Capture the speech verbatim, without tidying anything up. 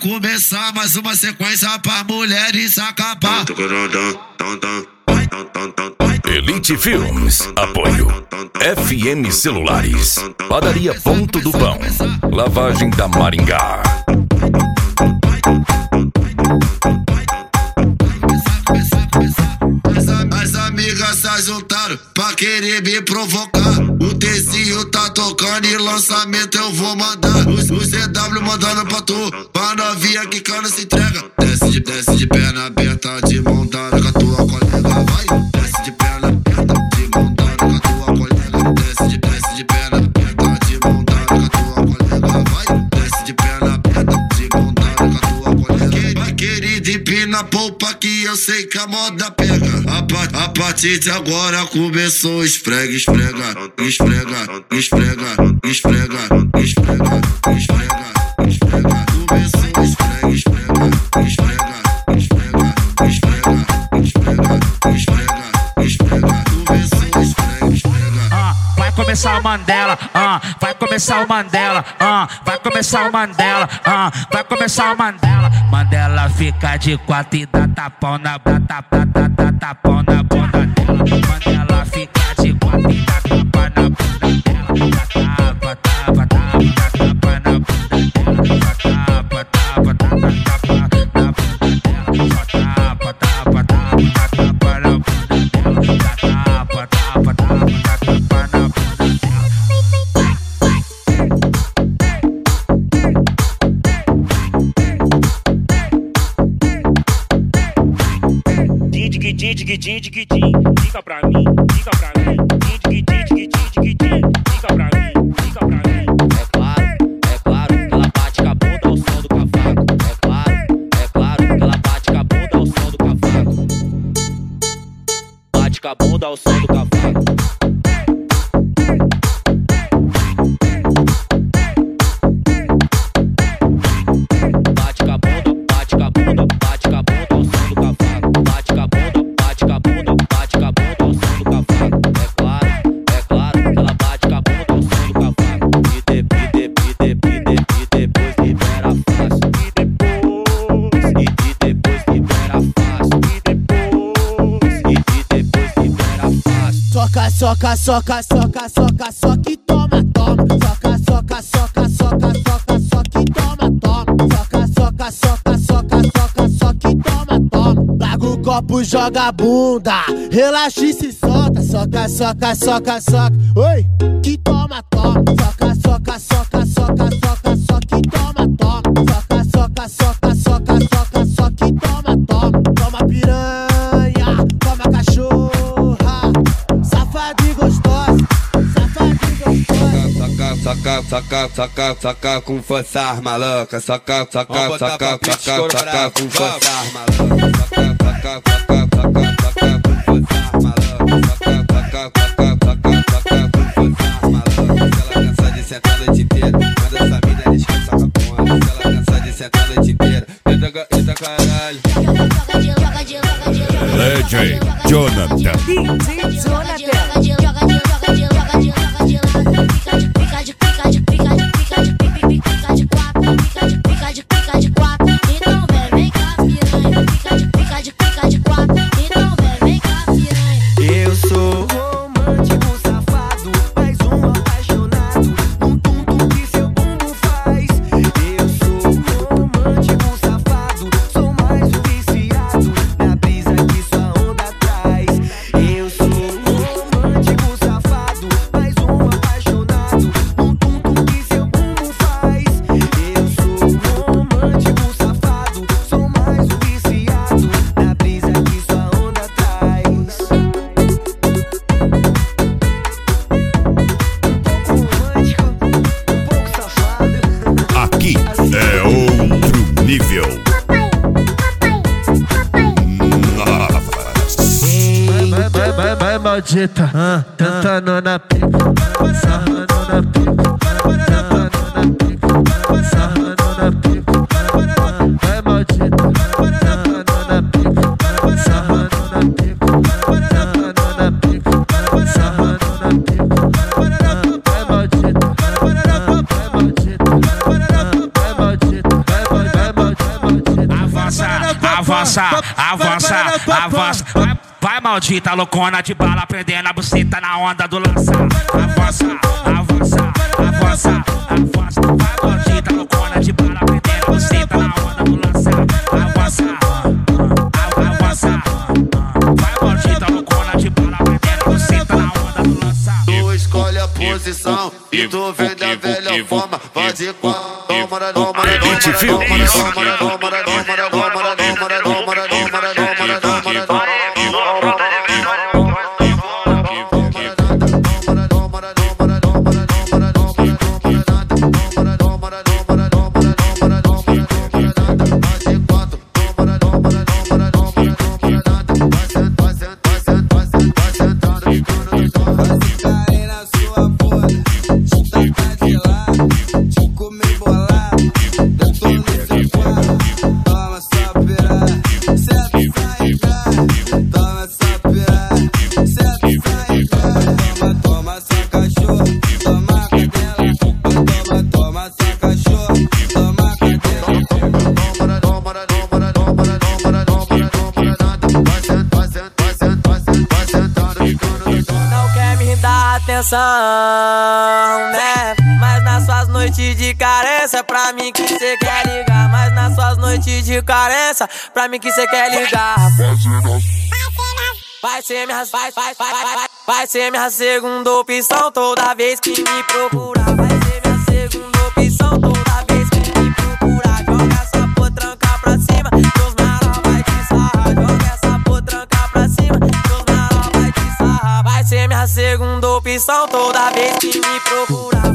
começar mais uma sequência pra mulheres acapar. Elite Filmes, apoio F M Celulares, Padaria Ponto do Pão, Lavagem da Maringá. As amigas se juntaram pra querer me provocar. O Tezinho tá tocando e lançamento eu vou mandar. O C W mandando pra tu, pra novinha que cana se entrega. Desce de, desce de perna aberta, de mão dada com a tua colega, vai. Desce de perna aberta, de mão dada com a tua colega. Desce de, desce de perna aberta, de mão dada com a tua colega, vai. Desce de perna aberta, de mão dada com a tua colega. Querida, empina a polpa que eu sei que a moda pega. A, pa a partir de agora começou esfrega, esfrega, esfrega, esfrega, esfrega, esfrega, esfrega, esfrega. Começou esfrega, esfrega, esfrega, esfrega, esfrega, esfrega, esfrega, esfrega. Começou esfrega, esfrega. Ah, vai começar o Mandela, ah, vai começar o Mandela, ah, vai começar o Mandela, ah, vai começar o Mandela. Mandela fica de quatro e dá tapão na dá tapa, dá dá tapão na bunda dela. Mandela fica de quatro e dá tapa na bunda dela. Dá tapa, tapa, tapa, dá tapa na bunda dela. Dá tapa, tapa, tapa, tapa na bunda dela. Só tapa, tapa, tapa, dá tapa na bunda dela. Dá tapa, tapa, tapa, dá tapa na bunda dela. Dig, dig, dig, dig, dig, diga pra mim, diga pra mim. Dig, dig, dig, dig, dig, dig, diga pra mim, diga pra mim. É claro, é claro que ela bate com a bunda ao som do cavaco. É claro, é claro que ela bate com a bunda ao som do cavaco. Bate com a bunda ao som do cavaco. Bate com a bunda, bate com a bunda, bate com a bunda ao som do cavaco. Bate com a bunda, bate com a bunda, bate com a bunda ao som do cavaco. É claro, é claro que ela bate com a bunda ao som do cavaco. E de, e de, e de, e de, e depois libera fácil. E depois, e de, depois libera fácil. E depois, e de, depois libera fácil. Soca, soca, soca, soca, soca, soca e toma, toma. Soca, soca, soca, soca, soca, soca e toma, toma. Soca, soca, soca, soca, soca, soca e toma, toma. Larga o copo, joga a bunda, relaxa e se solta. Soca, soca, soca, soca, oi, que toma, toma. Soca, soca, soca, soca, soca, soca e toma, toma. Soca, soca, soca, soca, soca, soca e toma, toma. Toma piranha, toma cachorra, safada e gostosa, safada e gostosa. Soca, soca, soca, soca com força maluca. Soca, soca, soca, soca, soca com força maluca. Soca, soca, soca, soca, soca com força maluca. Soca, soca, soca, soca, soca com força maluca. Se ela cansa de sentar a noite inteira, manda essa mina descansa com a ponta. Se ela cansa de sentar a noite inteira, eita, eita caralho. D J Jonathan. D J Jonathan. Eu sou romântico, safado, mais um apaixonado. Um tum-tum que seu bumbum faz. Eu sou romântico, safado, sou mais um viciado na brisa que sua onda traz. Eu sou romântico, safado, mais um apaixonado. Um tum-tum que seu bumbum faz. Eu sou romântico, safado, sou mais um viciado na brisa que sua onda traz. Aqui é outro nível. Vai, vai, vai, vai, maldita, ah, tentando na pica, sarrando na pica, tentando na pica, sarrando na pica. Vai, maldita, tentando na pica, sarrando na pica, tentando na pica, sarrando na pica. Vai, maldita, vai, maldita, vai, maldita, vai, vai, vai, maldita. avança, avança, avança. Vai, vai maldita, loucona de bala, prendendo a buceta na onda do lança. Avança, avança, avança, avança. Vai maldita, loucona de bala, prendendo a buceta na onda do lança. Avança, avança. Vai maldita, loucona de bala, prendendo a buceta na onda do lança. Tu escolhe a posição e tu vem da velha forma. Vai de quatro, toma, toma, toma, toma, Beat Filmes. toma, toma, toma, toma, toma, toma, toma, toma, toma, toma. Né? Mas nas suas noites de carência, pra mim que cê quer ligar. Mas nas suas noites de carência, pra mim que cê quer ligar. Vai ser minha, vai, vai, vai, vai, vai ser minha segunda opção toda vez que me procurar. Vai ser minha segunda opção toda vez que me procurar. Joga essa potranca pra cima, Deus mara vai te sarrar. Joga essa potranca pra cima, Deus mara vai te sarrar. Vai ser minha segunda opção toda vez que me procurar.